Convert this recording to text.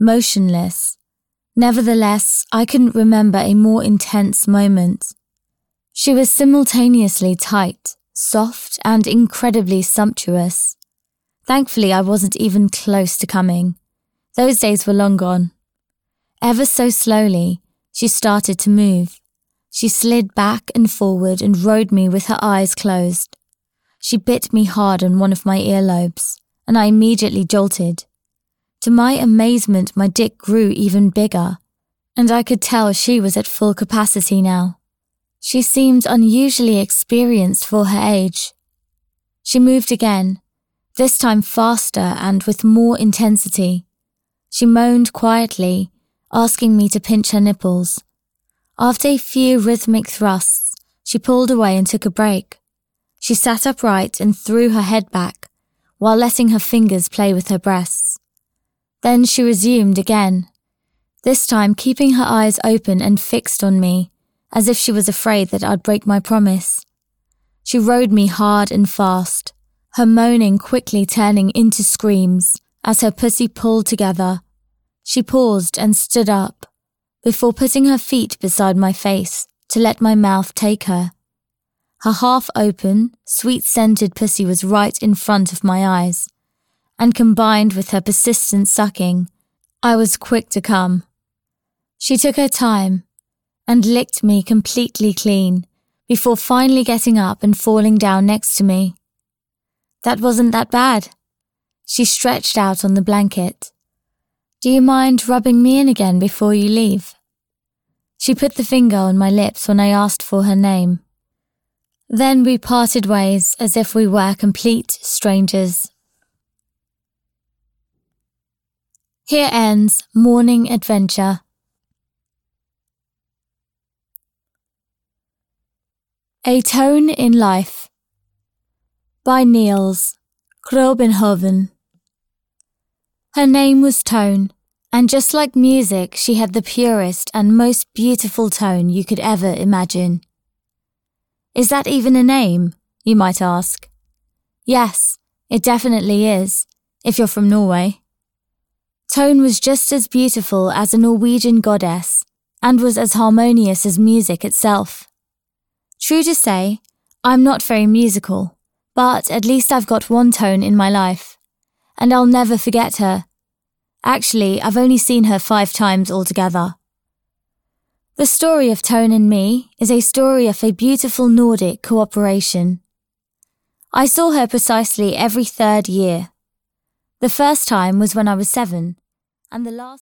motionless. Nevertheless, I couldn't remember a more intense moment. She was simultaneously tight, soft, and incredibly sumptuous. Thankfully, I wasn't even close to coming. Those days were long gone. Ever so slowly, she started to move. She slid back and forward and rode me with her eyes closed. She bit me hard on one of my earlobes, and I immediately jolted. To my amazement, my dick grew even bigger, and I could tell she was at full capacity now. She seemed unusually experienced for her age. She moved again, this time faster and with more intensity. She moaned quietly, asking me to pinch her nipples. After a few rhythmic thrusts, she pulled away and took a break. She sat upright and threw her head back, while letting her fingers play with her breasts. Then she resumed again, this time keeping her eyes open and fixed on me, as if she was afraid that I'd break my promise. She rode me hard and fast, her moaning quickly turning into screams as her pussy pulled together. She paused and stood up, before putting her feet beside my face to let my mouth take her. Her half-open, sweet-scented pussy was right in front of my eyes, and combined with her persistent sucking, I was quick to come. She took her time and licked me completely clean before finally getting up and falling down next to me. That wasn't that bad. She stretched out on the blanket. Do you mind rubbing me in again before you leave? She put the finger on my lips when I asked for her name. Then we parted ways as if we were complete strangers. Here ends Morning Adventure. A Tone in Life by Niels Grobenhoven. Her name was Tone, and just like music, she had the purest and most beautiful tone you could ever imagine. Is that even a name, you might ask? Yes, it definitely is, if you're from Norway. Tone was just as beautiful as a Norwegian goddess, and was as harmonious as music itself. True to say, I'm not very musical, but at least I've got one Tone in my life, and I'll never forget her. Actually, I've only seen her 5 times altogether. The story of Tone and me is a story of a beautiful Nordic cooperation. I saw her precisely every 3rd year. The first time was when I was 7, and the last